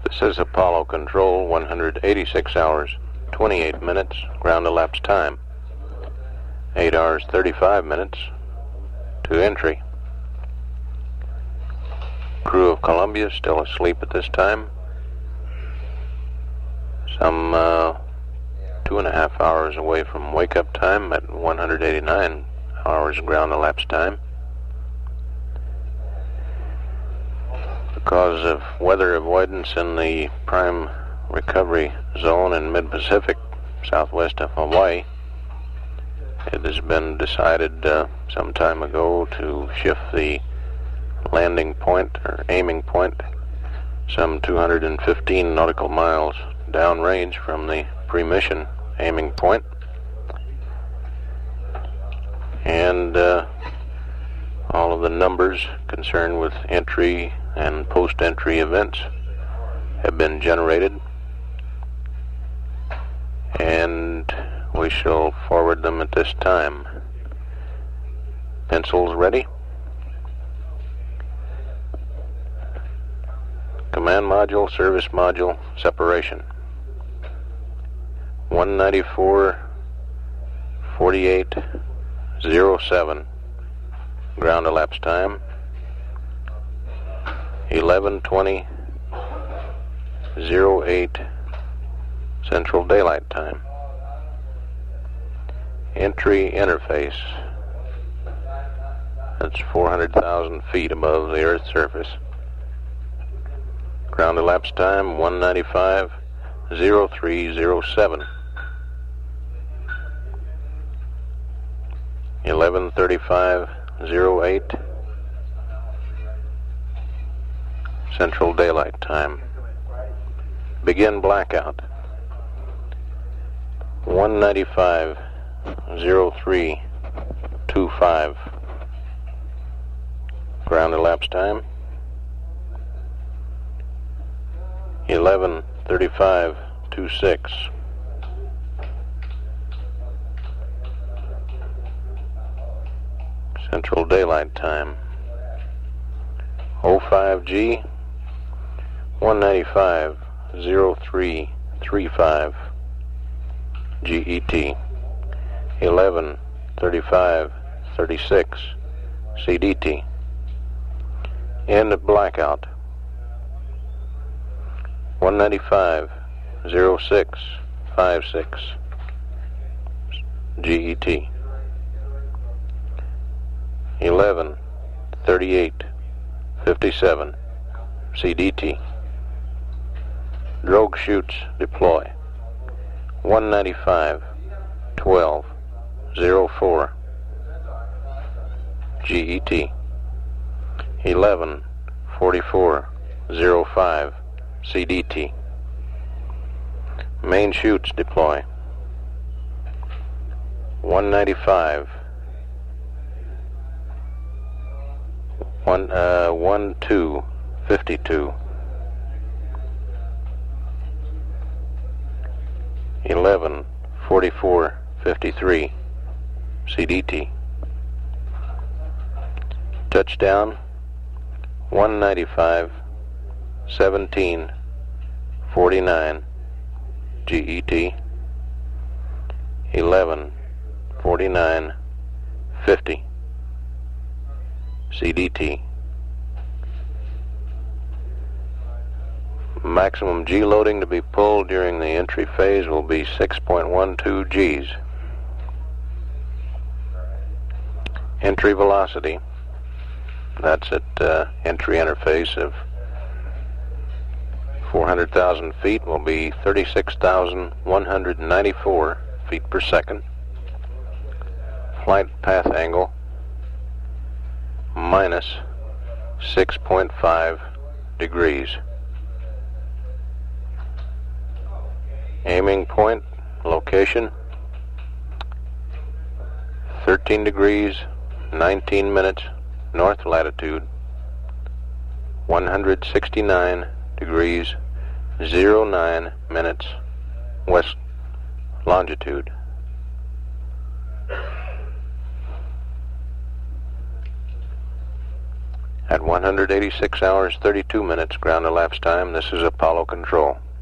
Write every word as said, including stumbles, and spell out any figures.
This is Apollo Control, one hundred eighty-six hours, twenty-eight minutes, ground elapsed time. eight hours, thirty-five minutes to entry. Crew of Columbia still asleep at this time. Some uh, two and a half hours away from wake-up time at one hundred eighty-nine hours ground elapsed time. Because of weather avoidance in the prime recovery zone in mid-Pacific, southwest of Hawaii, it has been decided uh, some time ago to shift the landing point or aiming point some two hundred fifteen nautical miles downrange from the pre-mission aiming point. And uh, all of the numbers concerned with entry and post-entry events have been generated, and we shall forward them at this time. Pencils ready? Command module, service module, separation. one ninety-four forty-eight oh seven, ground elapsed time. eleven twenty oh eight Central Daylight Time. Entry interface. That's four hundred thousand feet above the Earth's surface. Ground elapsed time one ninety-five oh three oh seven. eleven thirty-five oh eight Central Daylight Time. Begin blackout. one ninety-five oh three twenty-five. Ground elapsed time eleven thirty-five twenty-six. Central Daylight Time. oh five G one ninety-five oh three thirty-five G E T. eleven thirty-five thirty-six C D T. End of blackout. one ninety-five oh six fifty-six G E T. eleven thirty-eight fifty-seven C D T. Drogue chutes deploy. one ninety-five twelve oh four G E T. eleven forty-four oh five C D T. Main chutes deploy. one ninety-five one uh one two fifty-two. eleven forty-four fifty-three C D T. Touchdown one ninety-five seventeen forty-nine G E T. eleven forty-nine fifty C D T. Maximum G loading to be pulled during the entry phase will be six point one two Gs. Entry velocity, that's at uh, entry interface of four hundred thousand feet, will be thirty-six thousand one hundred ninety-four feet per second. Flight path angle minus six point five degrees. Aiming point location thirteen degrees nineteen minutes north latitude, one hundred sixty-nine degrees zero nine minutes west longitude. At one hundred eighty-six hours, thirty-two minutes ground elapsed time, this is Apollo Control.